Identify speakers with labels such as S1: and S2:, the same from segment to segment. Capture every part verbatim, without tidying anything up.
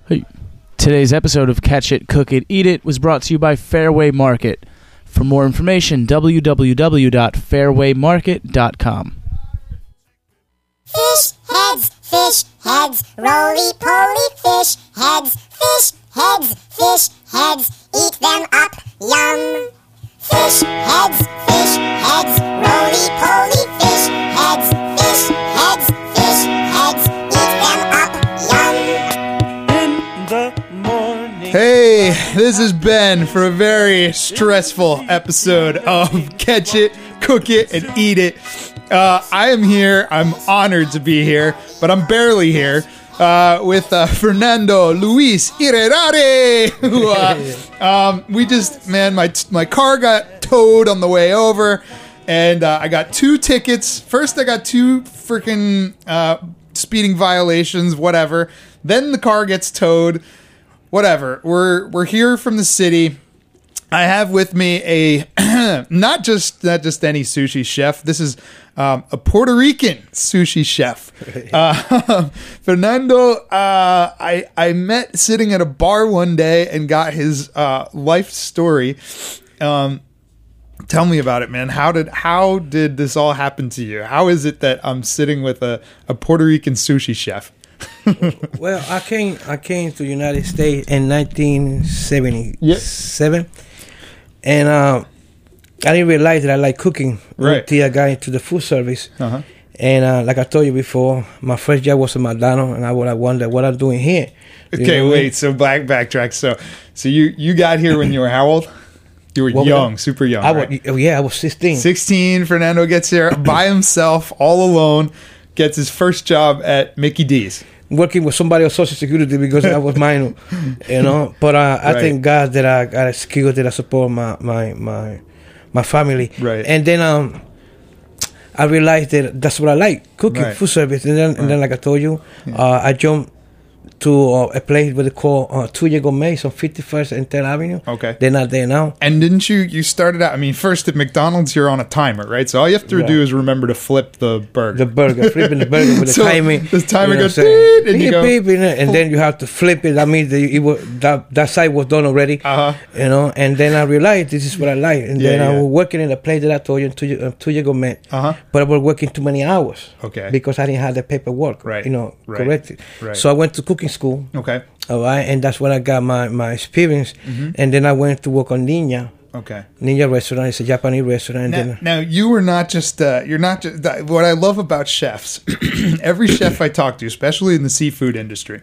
S1: Hey. Today's episode of Catch It, Cook It, Eat It was brought to you by Fairway Market. For more information, w w w dot fairway market dot com.
S2: Fish heads, fish heads, roly-poly fish heads, fish heads, fish heads, eat them up, yum. Fish heads, fish heads, roly-poly fish heads, fish heads, fish heads, eat them up, yum.
S3: In the morning.
S4: Hey, this is Ben for a very stressful episode of Catch It, Cook It, and Eat It. Uh, I am here. I'm honored to be here, but I'm barely here uh, with uh, Fernando Luis Irerare. Who, uh, um, we just, man, my my car got towed on the way over, and uh, I got two tickets. First, I got two freaking uh, speeding violations, whatever. Then the car gets towed. Whatever. We're we're here from the city. I have with me a not just not just any sushi chef. This is um, a Puerto Rican sushi chef. Uh, Fernando, uh, I I met sitting at a bar one day and got his uh, life story. Um, tell me about it, man. How did how did this all happen to you? How is it that I'm sitting with a, a Puerto Rican sushi chef?
S3: Well, I came I came to the United States in nineteen seventy-seven, yep. and uh, I didn't realize that I like cooking
S4: right.
S3: until I got into the food service. Uh-huh. And uh, like I told you before, my first job was at McDonald's, and I would have wondered what I'm doing here. You
S4: okay, wait. I mean? So back backtrack. So so you, you got here when you were how old? You were what young, was super young.
S3: I
S4: right?
S3: was, yeah, I was sixteen.
S4: Sixteen. Fernando gets here by himself, all alone. Gets his first job at Mickey D's.
S3: Working with somebody on Social Security because I was minor, you know. But uh, I right. thank God that I got a skill that I support my my my, my family.
S4: Right.
S3: And then um, I realized that that's what I like, cooking,
S4: right.
S3: food service. And then, right. and then like I told you, yeah. uh, I jumped to uh, a place where they call uh, Tuya Gourmet on fifty-first and tenth Avenue.
S4: Okay.
S3: They're not there now.
S4: And didn't you, you started out, I mean, first at McDonald's, you're on a timer, right? So all you have to right. do is remember to flip the burger.
S3: The burger, flipping the burger with the
S4: so
S3: timing.
S4: The timer
S3: you know,
S4: goes, beep, and you go.
S3: Beep, and then you have to flip it. That means that, it was, that, that side was done already.
S4: Uh-huh.
S3: You know, and then I realized this is what I like. And
S4: yeah,
S3: then
S4: yeah.
S3: I was working in a place that I told you, Tuya, uh, Tuya Gourmet.
S4: Uh-huh.
S3: But I was working too many hours.
S4: Okay.
S3: Because I didn't have the paperwork,
S4: right.
S3: you know,
S4: right.
S3: corrected.
S4: Right.
S3: So I went to cooking school.
S4: Okay.
S3: All right, and that's when I got my, my experience. Mm-hmm. And then I went to work on Ninja.
S4: Okay.
S3: Ninja restaurant. It's a Japanese restaurant. And
S4: now,
S3: then,
S4: now you were not just uh, you're not just what I love about chefs. Every chef I talk to, especially in the seafood industry,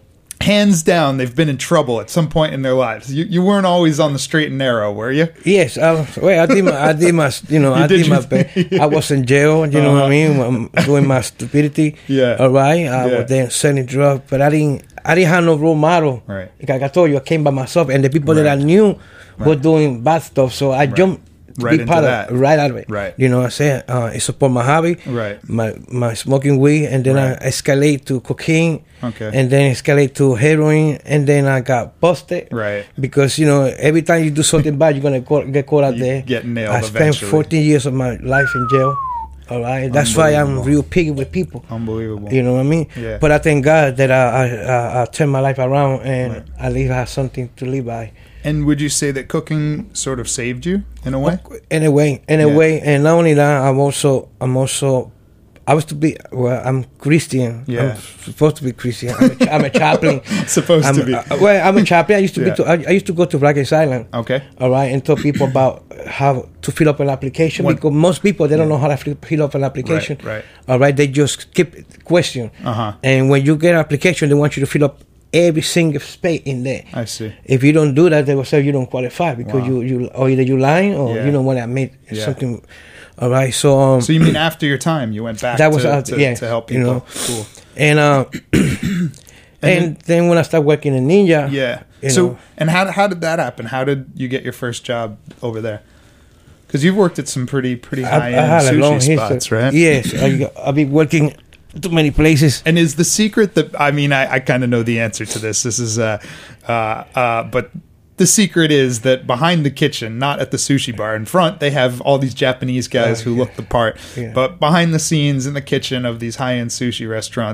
S4: hands down, they've been in trouble at some point in their lives. You you weren't always on the straight and narrow, were you?
S3: Yes. I, well, I did my, I did my, you know, you I did, did my best. I was in jail, you uh-huh. know what I mean, doing my stupidity.
S4: Yeah.
S3: All right. I
S4: yeah.
S3: was then selling drugs, but I didn't, I didn't have no role model.
S4: Right.
S3: Like I told you, I came by myself, and the people
S4: right.
S3: that I knew
S4: right.
S3: were doing bad stuff, so I
S4: right.
S3: jumped. To
S4: right
S3: be part
S4: into
S3: of
S4: that.
S3: right out of it.
S4: Right.
S3: You know what I'm saying? Uh, I support my hobby,
S4: right.
S3: my my smoking weed, and then right. I escalate to cocaine,
S4: okay.
S3: and then escalate to heroin, and then I got busted.
S4: Right.
S3: Because, you know, every time you do something bad, you're going to get caught out
S4: you
S3: there.
S4: Get nailed
S3: I
S4: eventually.
S3: spent fourteen years of my life in jail. All right. That's why I'm real picky with people.
S4: Unbelievable.
S3: You know what I mean?
S4: Yeah.
S3: But I thank God that I, I, I, I turned my life around, and right. at least I have something to live by.
S4: And would you say that cooking sort of saved you in a way?
S3: In a way, in a yeah. way, and not only that, I'm also, I'm also, I was to be, well, I'm Christian.
S4: Yeah.
S3: I'm supposed to be Christian. I'm a, I'm a chaplain.
S4: supposed
S3: I'm,
S4: to be.
S3: Uh, well, I'm a chaplain. I used to
S4: yeah.
S3: be. To, I, I used to go to Rikers Island.
S4: Okay.
S3: All right, and tell people about how to fill up an application what? Because most people they don't yeah. know how to fill, fill up an application.
S4: Right. right.
S3: All right, they just skip question.
S4: Uh-huh.
S3: And when you get an application, they want you to fill up every single space in there.
S4: I see.
S3: If you don't do that, they will say you don't qualify because wow. you, you or either you lying or
S4: yeah.
S3: you don't want to admit
S4: yeah.
S3: something. All right, so um,
S4: so you mean after your time you went back
S3: that was
S4: to,
S3: after,
S4: to,
S3: yeah,
S4: to help people?
S3: You know,
S4: cool.
S3: And uh, and, and then, then when I started working in Ninja,
S4: yeah.
S3: You
S4: so
S3: know,
S4: and how how did that happen? How did you get your first job over there? Because you've worked at some pretty pretty high end sushi spots, right?
S3: Yes, I, I've been working too many places.
S4: And is the secret that I mean I, I kind of know the answer to this. This is uh uh uh but the secret is that behind the kitchen, not at the sushi bar in front, they have all these Japanese guys
S3: oh,
S4: who
S3: yeah.
S4: look the part.
S3: Yeah.
S4: But behind the scenes in the kitchen of these high end sushi restaurants,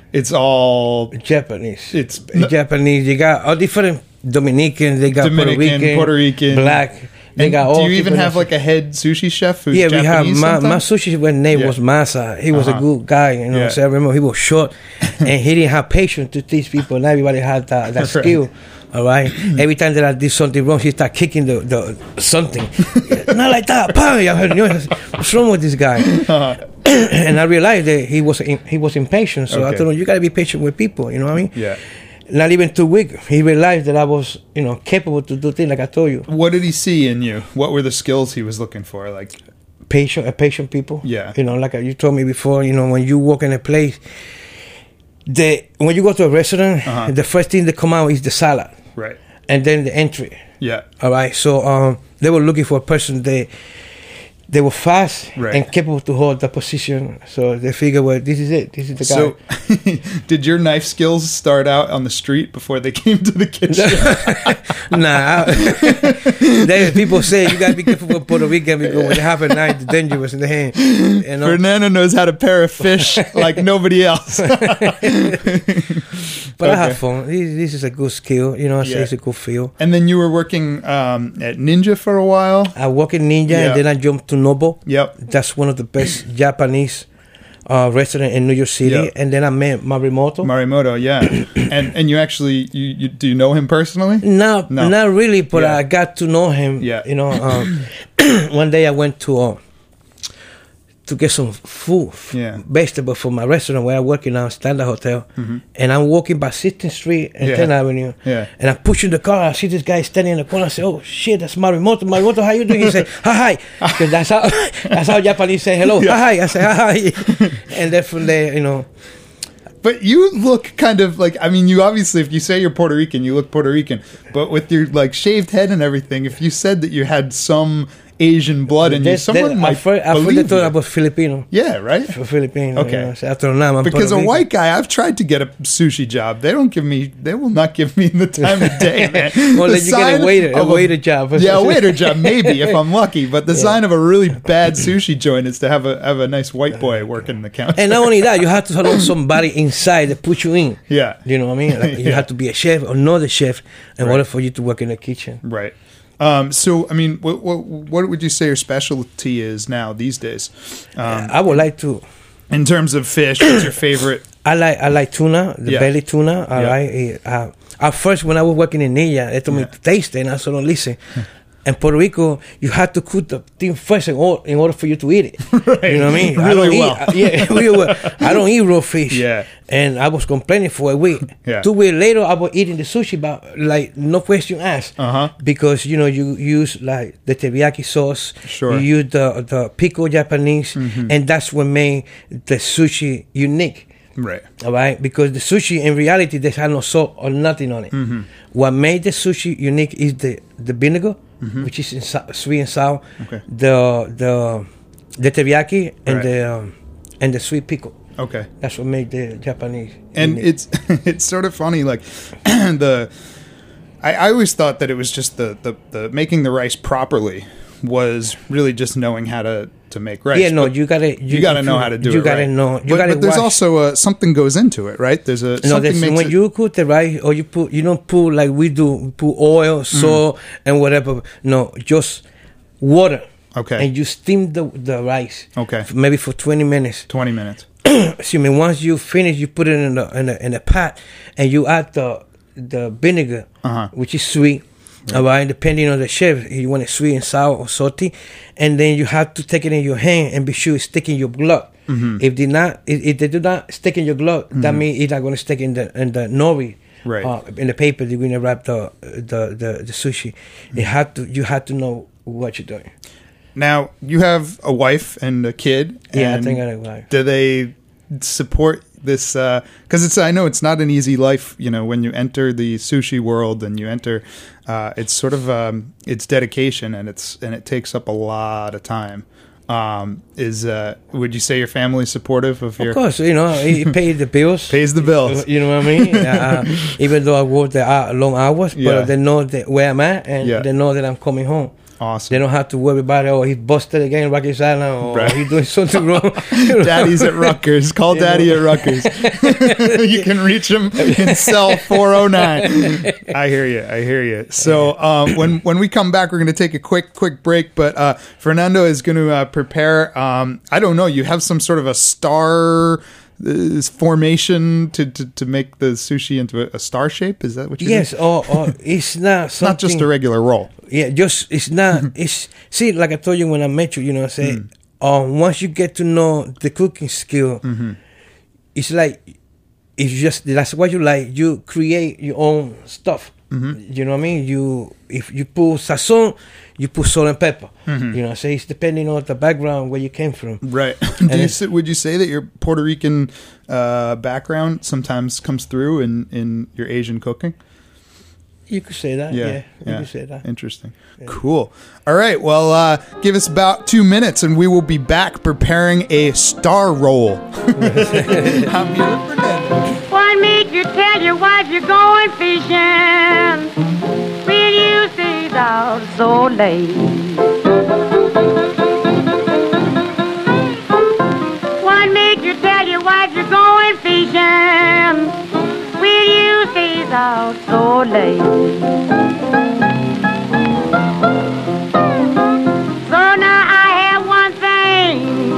S4: It's all
S3: Japanese.
S4: It's
S3: Japanese. You got all different Dominicans. They got
S4: Dominican,
S3: Puerto Rican,
S4: Puerto Rican,
S3: black. They
S4: and
S3: got all.
S4: Do you even
S3: different
S4: have like a head sushi chef who's
S3: yeah,
S4: Japanese?
S3: we have my, my
S4: sometimes?
S3: sushi name
S4: Yeah.
S3: was Masa. He was
S4: Uh-huh.
S3: a good guy, you know.
S4: Yeah.
S3: So I remember he was short, and he didn't have patience to teach people. And everybody had that, that
S4: Right.
S3: skill. All right. Every time that I did something wrong, he started kicking the, the something. Not like that. Bam! I heard, you know, what's wrong with this guy?
S4: Uh-huh.
S3: And I realized that he was in, he was impatient. So I
S4: Okay.
S3: told him, you got to be patient with people. You know what I mean?
S4: Yeah.
S3: Not even two weeks, he realized that I was, you know, capable to do things like I told you.
S4: What did he see in you? What were the skills he was looking for? Like,
S3: Patient, uh, patient people.
S4: Yeah.
S3: You know, like you told me before, you know, when you walk in a place, the when you go to a restaurant,
S4: Uh-huh.
S3: the first thing that come out is the salad,
S4: right?
S3: and then the entry.
S4: Yeah.
S3: All right. So um, they were looking for a person that they were fast
S4: Right.
S3: and capable to hold the position. So they figured, well, this is it. This is the guy.
S4: So, did your knife skills start out on the street before they came to the kitchen?
S3: Nah, I, they, people say you gotta be careful with Puerto Rican because when they have a knife, it's dangerous in the hand. You know?
S4: Fernando knows how to pair a fish like nobody else.
S3: But I
S4: Okay.
S3: have fun. This, this is a good skill. You know, I say
S4: Yeah.
S3: it's a good feel.
S4: And then you were working um, at Ninja for a while.
S3: I work in Ninja,
S4: Yeah.
S3: and then I jumped to Nobo.
S4: Yep.
S3: That's one of the best Japanese uh, restaurant in New York City.
S4: Yep.
S3: And then I met Marimoto.
S4: Marimoto, yeah. and and you actually you, you do you know him personally?
S3: No,
S4: No.
S3: not really, but
S4: Yeah.
S3: I got to know him.
S4: Yeah.
S3: You know, um, one day I went to uh, to get some food,
S4: Yeah.
S3: vegetable for my restaurant where I work in a Standard Hotel,
S4: Mhm.
S3: and I'm walking by sixteenth Street and
S4: Yeah.
S3: tenth Avenue,
S4: Yeah.
S3: and I'm pushing the car. I see this guy standing in the corner. I say, "Oh shit, that's Marimoto. Marimoto, how you doing?" He say, "Hi, hi," because that's how that's how Japanese say hello.
S4: Yeah.
S3: Hi, hi. I say, "Hi, hi," and then from there, you know.
S4: But you look kind of like, I mean, you obviously, if you say you're Puerto Rican, you look Puerto Rican. But with your like shaved head and everything, if you said that you had some Asian blood in you,
S3: That-
S4: someone
S3: that-
S4: might
S3: I first, I first they
S4: believe
S3: thought I
S4: you.
S3: was Filipino.
S4: Yeah, right?
S3: Filipino.
S4: Okay.
S3: You know, so after now, I'm
S4: Because
S3: Puerto
S4: a
S3: Rican.
S4: white guy, I've tried to get a sushi job. They don't give me, they will not give me the time of day, man.
S3: Well,
S4: The
S3: let you get a
S4: sign
S3: waiter, a
S4: of
S3: waiter job.
S4: Yeah, a waiter job, maybe, if I'm lucky. But the
S3: Yeah.
S4: sign of a really bad sushi joint is to have a have a nice white boy working the counter.
S3: And not only that, you have to know somebody inside that put you in.
S4: Yeah.
S3: You know what I mean? Like, you
S4: Yeah.
S3: have to be a chef or know the chef in
S4: Right.
S3: order for you to work in the kitchen.
S4: Right. Um, so, I mean, what, what what would you say your specialty is now these days? Um,
S3: I would like to.
S4: in terms of fish, what's your favorite?
S3: I like I like tuna, the
S4: Yeah.
S3: belly tuna. All
S4: Yeah.
S3: right. Eh, Uh, at first, when I was working in Ninja, they told
S4: Yeah.
S3: me to taste it, and I said, "No, listen." In Puerto Rico, you have to cook the thing first in order, in order for you to eat it.
S4: Right.
S3: You know what I mean? I
S4: Really
S3: don't
S4: well.
S3: Eat, yeah, really well. I don't eat raw fish.
S4: Yeah.
S3: And I was complaining for a week.
S4: Yeah.
S3: Two weeks later, I was eating the sushi, but like no question asked.
S4: Uh-huh.
S3: Because you know you use like the teriyaki sauce.
S4: Sure.
S3: You use the the pico Japanese,
S4: Mhm.
S3: and that's what made the sushi unique.
S4: Right.
S3: All right, because the sushi in reality they had no salt or nothing on it.
S4: Mhm.
S3: What made the sushi unique is the the vinegar,
S4: Mhm.
S3: which is in, sweet and sour.
S4: Okay.
S3: The the the teriyaki and
S4: Right.
S3: the um, and the sweet pickle.
S4: Okay.
S3: That's what made the Japanese.
S4: And
S3: unique.
S4: it's it's sort of funny, like the. I, I always thought that it was just the, the, the making the rice properly was really just knowing how to, to make rice.
S3: yeah, no,
S4: But
S3: you gotta
S4: you, got to know how to do
S3: you
S4: it.
S3: gotta
S4: right.
S3: know. You
S4: but,
S3: gotta
S4: but there's
S3: wash.
S4: also uh, something goes into it, right? There's a
S3: No,
S4: something
S3: that's
S4: makes
S3: when
S4: it,
S3: you cook the rice, or you put, you don't put like we do, we put oil, salt, and whatever. No, just water.
S4: Okay.
S3: And you steam the the rice.
S4: Okay.
S3: f- Maybe for twenty minutes.
S4: twenty minutes.
S3: Excuse me. Once you finish, you put it in the in a, in a pot, and you add the the vinegar,
S4: Uh-huh.
S3: which is sweet. All right, depending on the chef, if you want it sweet and sour or salty, and then you have to take it in your hand and be sure it's sticking your glove.
S4: Mhm.
S3: If they not, if, if they do not stick in your glove, that means it's not going to stick in the in the nori,
S4: Right.
S3: uh, in the paper they're going to wrap the the the, the sushi. You have to you have to know what you're doing.
S4: Now, you have a wife and a kid.
S3: Yeah, I
S4: and
S3: think I know why.
S4: do they support this? Because it's I know it's not an easy life. You know, when you enter the sushi world and you enter, uh, it's sort of um, it's dedication and it's and it takes up a lot of time. Um, is uh, would you say your family supportive of your?
S3: Of course, you know, he pays the bills.
S4: Pays the bills.
S3: You know what I mean? uh, even though I work the uh, long hours, but
S4: Yeah.
S3: they know that where I'm at, and
S4: Yeah.
S3: they know that I'm coming home.
S4: Awesome.
S3: They don't have to worry about it. Oh, he's busted again in Rikers Island, or
S4: Right.
S3: he's doing something wrong.
S4: Daddy's at Rutgers. Call
S3: You
S4: Daddy
S3: know.
S4: at Rutgers. You can reach him in cell four oh nine. I hear you. I hear you. So um, when when we come back, we're going to take a quick quick break. But uh, Fernando is going to uh, prepare. Um, I don't know. You have some sort of a star uh, formation to, to to make the sushi into a, a star shape. Is that what you?
S3: Yes, or, or it's not
S4: It's
S3: something.
S4: not just a regular roll.
S3: Yeah, just it's not. It's see, like I told you when I met you, you know, I say,
S4: Mm.
S3: um, once you get to know the cooking skill,
S4: Mm-hmm.
S3: it's like it's just that's what you like. You create your own stuff.
S4: Mm-hmm.
S3: You know what I mean? You if you put sazon, you put salt and pepper.
S4: Mm-hmm.
S3: You know, I say it's depending on the background where you came from.
S4: Right. Do you,
S3: it's-
S4: say- would you say that your Puerto Rican uh, background sometimes comes through in, in your Asian cooking?
S3: You could say that. Yeah, you could say that.
S4: Interesting. Cool. All right. Well, uh, give us about two minutes and we will be back preparing a star roll. I'm here with Fernando.
S5: What made you tell your wife you're going fishing when you stayed out so late? What made you tell your wife you're going fishing when you stayed out so late? So now I have one thing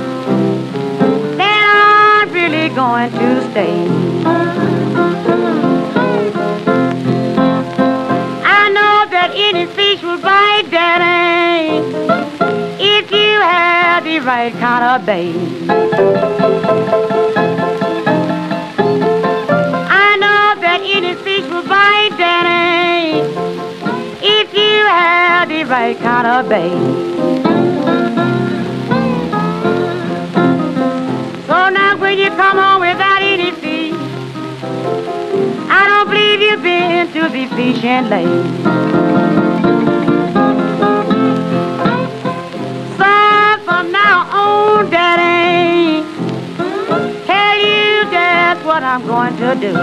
S5: that I'm really going to stay. I know that any fish will bite, Daddy, if you have the right kind of bait. I know that any fish will bite, Daddy, if you have the right kind of bait. So now when you come home without any fish, I don't believe you've been to the fishing lake. So from now on, Daddy, tell you that's what I'm going to do.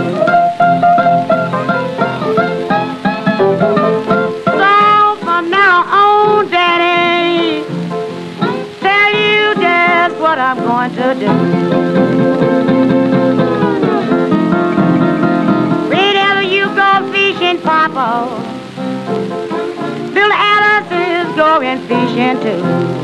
S5: So from now on, Daddy, tell you that's what I'm going to do. Whenever you go fishing, Papa, Bill Alice is going fishing too.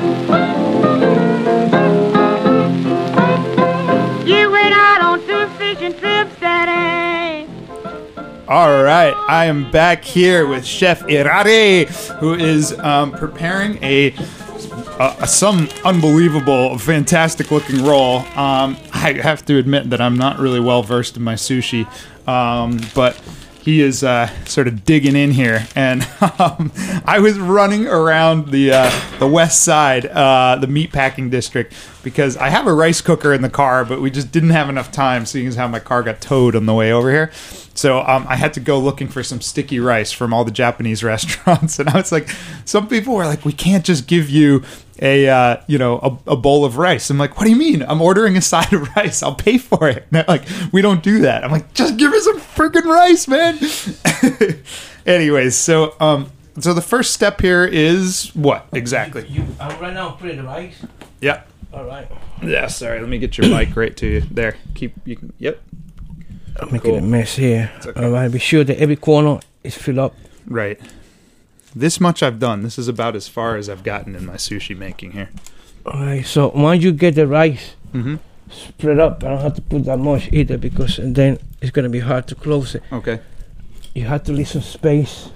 S5: You went out on two fishing trips, Daddy.
S4: All right. I am back here with Chef Irare, who is um, preparing a Uh, some unbelievable, fantastic-looking roll. Um, I have to admit that I'm not really well-versed in my sushi, um, but he is uh, sort of digging in here. And um, I was running around the uh, the west side, uh, the meatpacking district, because I have a rice cooker in the car, but we just didn't have enough time, seeing as how my car got towed on the way over here. So um, I had to go looking for some sticky rice from all the Japanese restaurants. And I was like, some people were like, we can't just give you a uh, you know a, a bowl of rice. I'm like, what do you mean? I'm ordering a side of rice. I'll pay for it. And they're like, we don't do that. I'm like, just give me some freaking rice, man. Anyways, so um, so the first step here is what exactly?
S3: You, I'm right now putting the rice.
S4: Yep.
S3: All right.
S4: Yeah. Sorry. Let me get your mic right to you. There. Keep. You can. Yep.
S3: I'm making
S4: Cool.
S3: a mess here.
S4: okay.
S3: All right. Be sure that every corner is filled up.
S4: Right. This much I've done. This is about as far as I've gotten in my sushi making here.
S3: All right. So once you get the rice
S4: Mm-hmm.
S3: spread up, I don't have to put that much either, because and then it's gonna be hard to close it.
S4: Okay.
S3: You have to leave some space.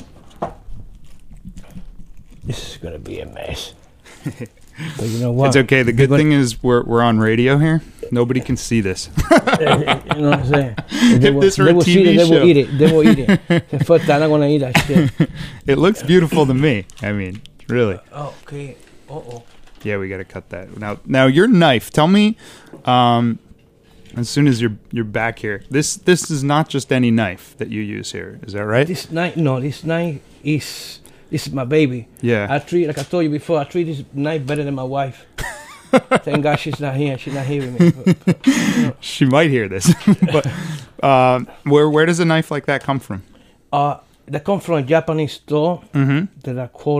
S3: This is gonna be a mess. But you know what?
S4: It's okay. The
S3: We're
S4: good
S3: gonna-
S4: thing is we're we're on radio here. Nobody can see this.
S3: you know what I'm saying? If
S4: If this were a
S3: they will
S4: T
S3: see
S4: V
S3: it, they
S4: show.
S3: will eat it. They will eat it. The first time I'm gonna eat that shit.
S4: It looks beautiful to me. I mean, really.
S3: Oh, okay. Uh oh.
S4: Yeah, we got to cut that. Now, now your knife. Tell me, um, as soon as you're you're back here. This this is not just any knife that you use here. Is that right?
S3: This knife, no, this knife is this is my baby.
S4: Yeah.
S3: I treat, like I told you before, I treat this knife better than my wife. Thank God she's not here. She's not here with me. But, but, you know,
S4: She might hear this. But um, where where does a knife like that come from?
S3: uh, they come from a Japanese store
S4: Mm-hmm.
S3: that I call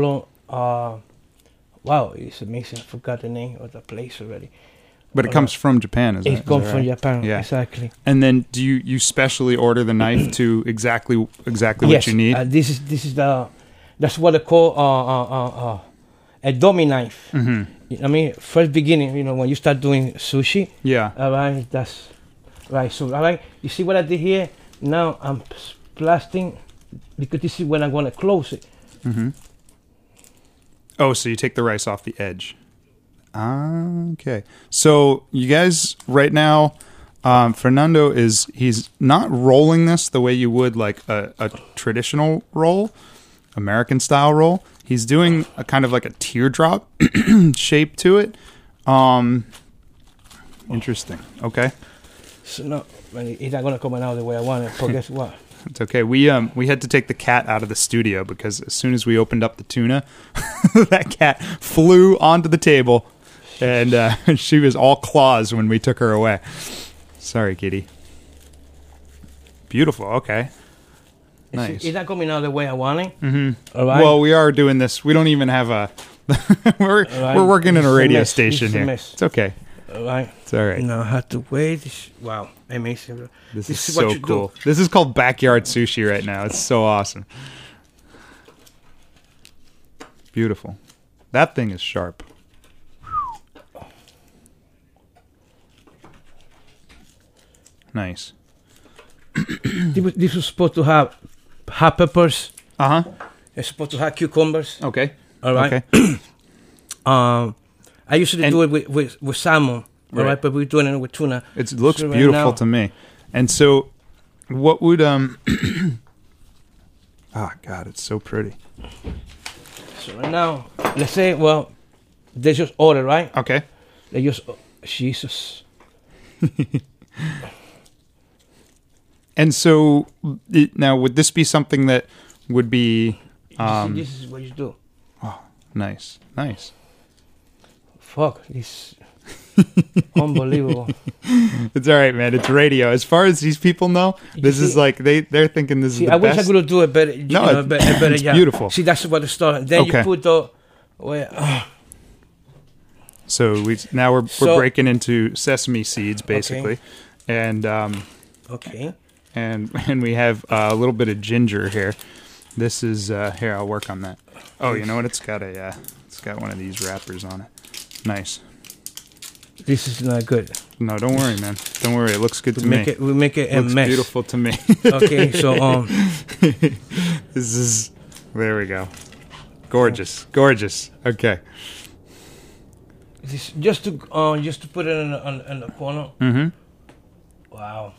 S3: Uh, wow, it's amazing. I forgot the name of the place already.
S4: But it comes from Japan, is
S3: It
S4: that,
S3: comes
S4: is that
S3: from
S4: right?
S3: Japan,
S4: Yeah.
S3: exactly.
S4: And then do you, you specially order the knife to exactly exactly
S3: yes,
S4: what you need?
S3: Uh, this is this is the that's what they call uh, uh, uh, uh, a dummy knife.
S4: Mm-hmm.
S3: I mean, first beginning, you know, when you start doing sushi.
S4: Yeah.
S3: All right, that's right. So, all right, you see what I did here? Now I'm blasting because this is when I'm gonna close it.
S4: Mm-hmm. Oh, so you take the rice off the edge. Ah, okay. So you guys, right now, um, Fernando is he's not rolling this the way you would like a, a traditional roll, American style roll. He's doing a kind of like a teardrop shape to it. Um, interesting. Okay.
S3: So no, it's not gonna come out the way I want it. But guess what?
S4: It's okay. We um we had to take the cat out of the studio because as soon as we opened up the tuna, that cat flew onto the table, and uh, she was all claws when we took her away. Sorry, kitty. Beautiful. Okay. Nice.
S3: It's, it's not coming out the way I want it.
S4: Mm-hmm.
S3: All right.
S4: Well, we are doing this. We don't even have a. we're
S3: right.
S4: we're working in
S3: It's
S4: a
S3: a
S4: radio
S3: mess.
S4: station
S3: It's a
S4: here.
S3: mess.
S4: It's okay.
S3: All right.
S4: It's all right.
S3: Now I have to wait. This- Wow, amazing. bro.
S4: This,
S3: This
S4: is,
S3: is what
S4: so
S3: you do.
S4: cool. This is called backyard sushi right now. It's so awesome. Beautiful. That thing is sharp. Nice.
S3: This was, this was supposed to have hot peppers.
S4: Uh huh.
S3: It's supposed to have cucumbers.
S4: Okay.
S3: All right.
S4: Okay.
S3: Um, I usually
S4: And-
S3: do it with, with, with salmon. All
S4: Right.
S3: right, but we're doing it with tuna.
S4: It looks
S3: So right
S4: beautiful
S3: now-
S4: to me. And so, what would um? Oh God, it's so pretty.
S3: So right now, let's say, well, they just order, right?
S4: Okay.
S3: They just, Jesus.
S4: And so, it, now would this be something that would be um
S3: this is what you do.
S4: nice, nice?
S3: Fuck, this unbelievable.
S4: It's all right, man. It's radio. As far as these people know, this
S3: see-
S4: is like they they're thinking this
S3: See,
S4: is the
S3: I wish
S4: best.
S3: I could do it better. You
S4: No,
S3: know,
S4: it-
S3: better, better,
S4: it's
S3: yeah.
S4: beautiful.
S3: See, that's what the start. Then
S4: Okay.
S3: you put the, well, uh,
S4: So we now we're we're
S3: So-
S4: breaking into sesame seeds basically, and um
S3: okay.
S4: and and we have uh, a little bit of ginger here. This is uh, here. I'll work on that. Oh, you know what? It's got a uh, it's got one of these wrappers on it. Nice.
S3: This is not good.
S4: No, don't worry, man. Don't worry. It looks good
S3: We
S4: to
S3: make
S4: me.
S3: it. We make it a
S4: Looks
S3: mess.
S4: beautiful to me.
S3: Okay, so um,
S4: This is there we go. Gorgeous, gorgeous. Okay.
S3: this, just to uh, just to put it in the, on, in the corner.
S4: Mm-hmm.
S3: Wow.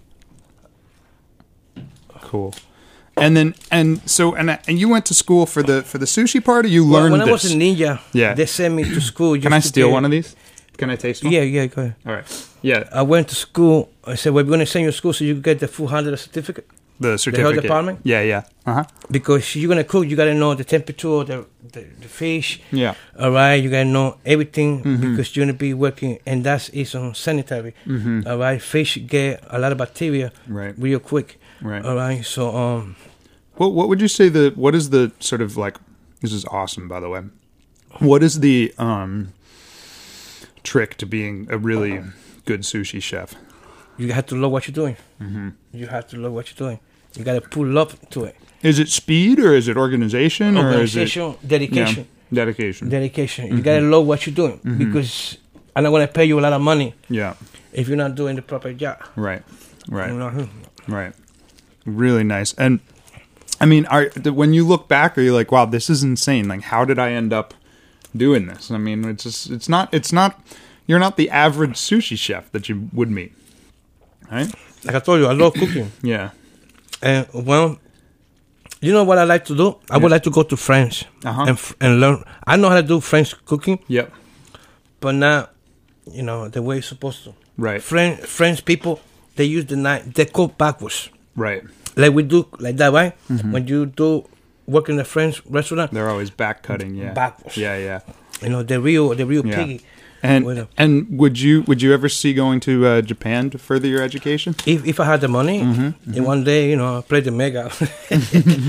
S4: Cool. And then and so and and you went to school for the for the sushi part, or you
S3: Well,
S4: learned
S3: when I
S4: this?
S3: was a ninja,
S4: Yeah.
S3: they sent me to school.
S4: Can
S3: just
S4: I
S3: to
S4: steal
S3: get-
S4: one of these? Can I taste one?
S3: Yeah, yeah, go ahead.
S4: All right. Yeah.
S3: I went to school. I said, "We're going to send you to school so you can get the full handler certificate
S4: The certificate.
S3: department?
S4: Yeah, yeah. Uh huh.
S3: because you're going to cook. You got to know the temperature of the, the the fish.
S4: Yeah.
S3: All right, you got to know everything
S4: Mhm.
S3: because you're going to be working, and that is on sanitary.
S4: Mm-hmm.
S3: All right, fish get a lot of bacteria
S4: Right.
S3: real quick.
S4: Right.
S3: All right, so um,
S4: What what would you say the what is the sort of like this is awesome by the way. What is the um trick to being a really good sushi chef?
S3: you have to love what you're doing.
S4: Mm-hmm.
S3: You have to love what you're doing. You got to pull love to it.
S4: Is it speed or is it organization, or is it
S3: Organization, dedication,
S4: yeah, dedication?
S3: dedication. You
S4: Mhm.
S3: got to love what you're doing
S4: Mhm.
S3: because I'm not going to pay you a lot of money
S4: yeah.
S3: if you're not doing the proper job.
S4: Right. Right.
S3: You know?
S4: Right. Really nice. And I mean, are th- when you look back, are you like, wow, this is insane? Like, how did I end up doing this? I mean, it's just, it's not, it's not, you're not the average sushi chef that you would meet, right?
S3: Like I told you, I love cooking.
S4: Yeah.
S3: And well, you know what I like to do? I would like to go to France
S4: Uh-huh.
S3: and f- and learn. I know how to do French cooking,
S4: Yep.
S3: but not, you know, the way it's supposed to.
S4: Right.
S3: French French people, they use the knife. They cook backwards,
S4: Right.
S3: like we do, like that, right?
S4: Mm-hmm.
S3: When you do work in a French restaurant,
S4: They're always back cutting. Yeah.
S3: Backwards.
S4: Yeah. Yeah.
S3: you know, the real, the real
S4: Yeah.
S3: piggy.
S4: And
S3: With a-
S4: and would you would you ever see going to uh, Japan to further your education?
S3: If if I had the money,
S4: Mm-hmm.
S3: and one day, you know, I play the mega.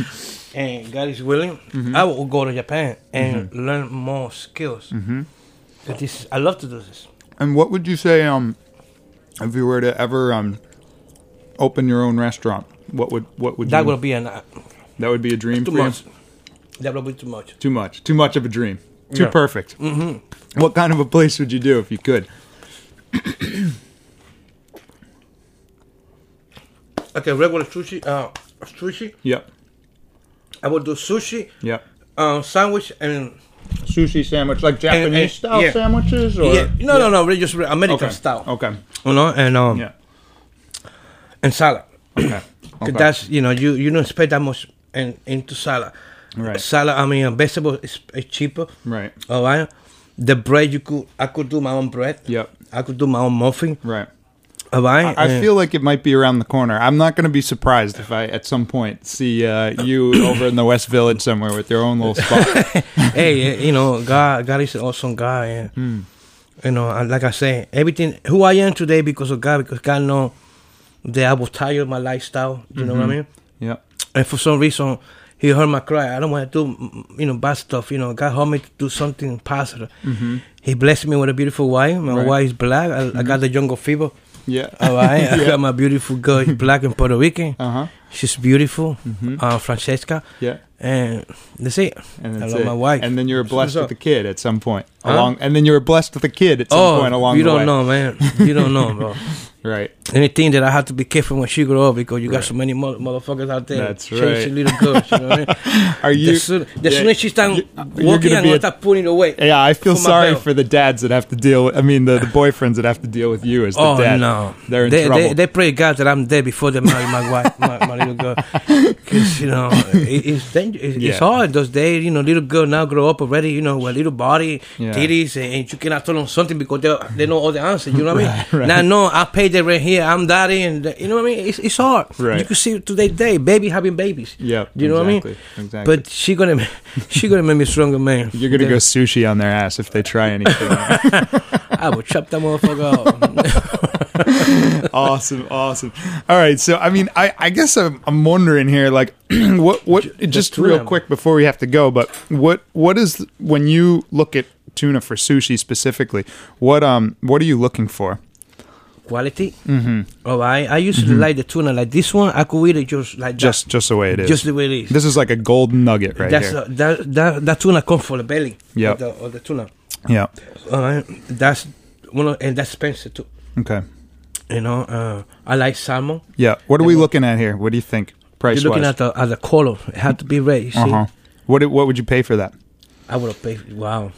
S3: and God is willing, mm-hmm. I will go to Japan and mm-hmm. learn more skills. Mm-hmm. This, I love to do this.
S4: And what would you say, um, if you were to ever um, open your own restaurant? What would what would
S3: that
S4: you,
S3: would be an uh,
S4: that would be a dream
S3: too
S4: for
S3: much.
S4: you?
S3: That would be too much.
S4: Too much. Too much of a dream. Too
S3: Yeah.
S4: perfect.
S3: Mm-hmm.
S4: What kind of a place would you do if you could?
S3: Okay, regular sushi. Uh, sushi.
S4: Yep.
S3: I would do sushi,
S4: Yep.
S3: uh, sandwich, and
S4: Sushi sandwich, like Japanese
S3: and-
S4: style
S3: yeah.
S4: sandwiches, or
S3: yeah. No, no, no. Really just American
S4: okay.
S3: style.
S4: Okay.
S3: You know, and um,
S4: Yeah.
S3: and salad.
S4: Okay.
S3: 'Cause
S4: Okay.
S3: that's you know you you don't spend that much in, into salad.
S4: Right.
S3: Salad. I mean, uh, vegetable is, is cheaper.
S4: Right.
S3: All right. The bread you could I could do my own bread.
S4: Yep.
S3: I could do my own muffin.
S4: Right.
S3: All right.
S4: I
S3: And-
S4: feel like it might be around the corner. I'm not going to be surprised if I, at some point, see uh, you over in the West Village somewhere with your own little spot.
S3: hey, you know, God, God is an awesome guy. And,
S4: Hmm.
S3: You know, and like I say, everything who I am today because of God, because God know that I was tired of my lifestyle. You know what I mean?
S4: Yep.
S3: And for some reason, He heard my cry. I don't want to do, you know, bad stuff. You know, God helped me to do something positive.
S4: Mm-hmm.
S3: He blessed me with a beautiful wife. My
S4: Right.
S3: wife is black. I, I got the jungle fever.
S4: Yeah.
S3: All right. I
S4: Yeah.
S3: got my beautiful girl, black and Puerto Rican.
S4: Uh-huh.
S3: She's beautiful,
S4: Mhm.
S3: uh, Francesca.
S4: Yeah.
S3: And that's it.
S4: And
S3: I
S4: that's
S3: love
S4: it.
S3: my wife.
S4: And then you were blessed
S3: What's
S4: with
S3: up?
S4: a kid at some point.
S3: Huh?
S4: Along, and then you were blessed with a kid at some
S3: oh,
S4: point along
S3: you
S4: the way.
S3: don't know, man. You don't know, bro.
S4: Right.
S3: Anything that I have to be careful when she grow up because you got
S4: Right.
S3: so many mo- motherfuckers out there.
S4: That's
S3: chasing
S4: right.
S3: little girls, you know what I mean?
S4: Are you?
S3: The soon, the
S4: yeah,
S3: soon as she start
S4: you- you're
S3: walking,
S4: gonna
S3: I'm
S4: be
S3: gonna
S4: a-
S3: start pulling away.
S4: Yeah, I feel
S3: for my
S4: sorry
S3: belt.
S4: for the dads that have to deal with. I mean, the, the boyfriends that have to deal with you as the
S3: Oh
S4: dad.
S3: no,
S4: They're in
S3: they,
S4: trouble.
S3: They, they pray God that I'm dead before they marry my wife, my, my little girl. Because you know it, it's dangerous. It's,
S4: Yeah.
S3: it's hard those days. You know, little girl now grow up already. You know, with little body,
S4: Yeah.
S3: titties, and, and you cannot tell them something because they they know all the answers. You know what I mean?
S4: Right, right.
S3: Now, no, I paid the rent here. I'm daddy, and the- you know what I mean. It's, it's hard.
S4: Right.
S3: You can see today, day, baby having babies.
S4: Yeah.
S3: Do you know
S4: exactly,
S3: what I mean?
S4: Exactly.
S3: But she gonna she gonna make me stronger, man.
S4: You're gonna
S3: Yeah.
S4: go sushi on their ass if they try anything.
S3: I will chop that motherfucker off.
S4: Awesome, awesome. All right, so I mean, I, I guess I'm, I'm wondering here, like, what what just
S3: tuna.
S4: real quick before we have to go, but what what is when you look at tuna for sushi specifically? What um what are you looking for?
S3: Quality. Mm-hmm. Oh, I I usually like the tuna like this one. I could eat it just like that.
S4: Just just the way it is.
S3: Just the way it is.
S4: This is like a golden nugget right
S3: That's
S4: here.
S3: uh, that that that tuna comes for the belly.
S4: Yep.
S3: Of the, of the tuna.
S4: Yeah.
S3: All right. That's one of, and that's expensive too.
S4: Okay.
S3: You know, uh, I like salmon.
S4: Yeah. What are we looking at here? What do you think? Price
S3: You're looking
S4: wise?
S3: at the at the color. It had to be red. You see,
S4: Uh huh. What what would you pay for that?
S3: I would have paid. Wow.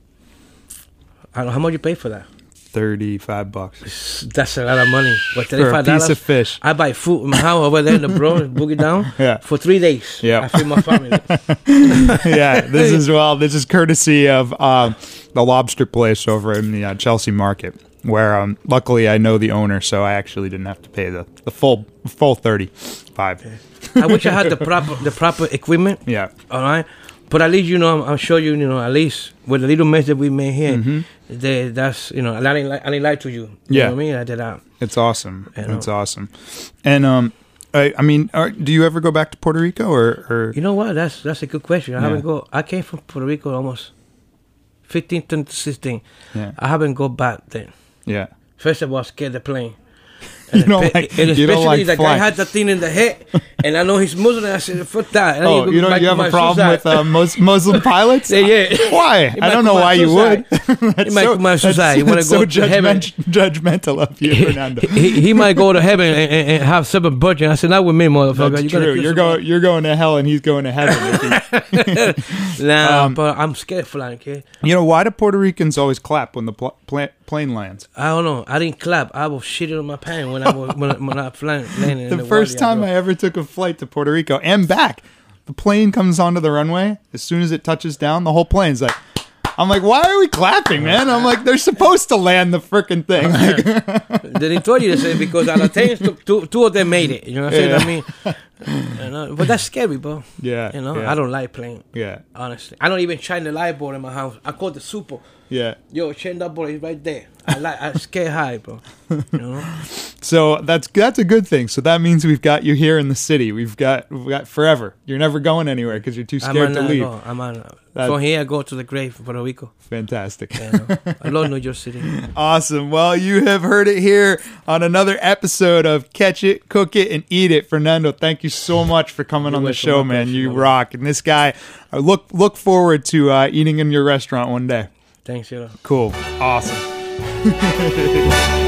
S3: I don't know how much you pay for that.
S4: Thirty-five bucks
S3: That's a lot of money. What
S4: for a
S3: thirty-five
S4: piece
S3: dollars?
S4: of fish.
S3: I buy food in my house over there in the Bronx, Boogie Down,
S4: Yeah.
S3: for three days.
S4: Yeah.
S3: I feed my family.
S4: Yeah, this is well. This is courtesy of um, the lobster place over in the uh, Chelsea Market, where um, luckily I know the owner, so I actually didn't have to pay the, the full full thirty-five.
S3: I wish I had the proper the proper equipment.
S4: Yeah,
S3: All right, but at least you know I'm, I'm sure you you know at least with the little mess that we made here,
S4: Mm-hmm.
S3: they, that's you know I didn't lie, I didn't lie to you. You
S4: Yeah.
S3: know what I mean? I did that.
S4: it's awesome.
S3: You know.
S4: It's awesome. And um, I, I mean, are, do you ever go back to Puerto Rico or? or
S3: You know what? That's that's a good question. I
S4: Yeah.
S3: haven't go. I came from Puerto Rico almost fifteen to sixteen.
S4: Yeah.
S3: I haven't go back then.
S4: Yeah.
S3: First of all, I scared the plane.
S4: You don't
S3: espe-
S4: like-
S3: and
S4: you don't
S3: especially
S4: like
S3: the guy
S4: flying.
S3: had the thing in the head, and I know he's Muslim. And I said, "Fuck that!" And
S4: Oh,
S3: he
S4: you don't.
S3: might
S4: You have a
S3: commit
S4: problem with
S3: suicide.
S4: uh, Mus- Muslim pilots?
S3: Yeah, yeah.
S4: Why?
S3: He
S4: I
S3: might
S4: don't know
S3: commit
S4: why you would.
S3: suicide.
S4: That's
S3: He might commit suicide.
S4: that's-
S3: You wanna
S4: that's
S3: go
S4: so
S3: to heaven.
S4: judgment- judgmental of you, Fernando.
S3: he, he might go to heaven and, and, and have seven virgins. I said, "Not with me, motherfucker.
S4: That's
S3: You're gonna
S4: true.
S3: kill
S4: You're
S3: someone."
S4: going. You're going to hell, and he's going to heaven. If he-
S3: Nah,
S4: Um,
S3: but I'm scared flying, kid.
S4: you know why do Puerto Ricans always clap when the pl- pla- plane lands?
S3: I don't know. I didn't clap. I was shitting on my pants when I was when I, when I flying. landing in
S4: The
S3: the
S4: first
S3: Wadi,
S4: time
S3: bro.
S4: I ever took a flight to Puerto Rico and back, the plane comes onto the runway. As soon as it touches down, the whole plane's like. I'm like, why are we clapping, man? I'm like, they're supposed to land the freaking thing. Like,
S3: They didn't told you to say because out of ten, two, two, two of them made it. You know what I'm saying?
S4: Yeah.
S3: I mean, you know, but that's scary, bro.
S4: yeah,
S3: You know,
S4: yeah,
S3: I don't like playing.
S4: Yeah,
S3: Honestly, I don't even shine the light bulb in my house. I call the super
S4: Yeah.
S3: Yo, chain double is right there. I like. I skate high, bro. You know.
S4: So that's that's a good thing. So that means we've got you here in the city. We've got we've got forever. You're never going anywhere because you're too scared to leave.
S3: Go. I'm on. From here, I go to the grave for Puerto Rico.
S4: Fantastic.
S3: Yeah, no. I love New York City.
S4: Awesome. Well, you have heard it here on another episode of Catch It, Cook It, and Eat It. Fernando, thank you so much for coming
S3: You're
S4: on the
S3: welcome.
S4: show,
S3: My
S4: man.
S3: pleasure.
S4: You rock. And this guy, I look look forward to uh, eating in your restaurant one day.
S3: Thanks, you know.
S4: Cool. Awesome.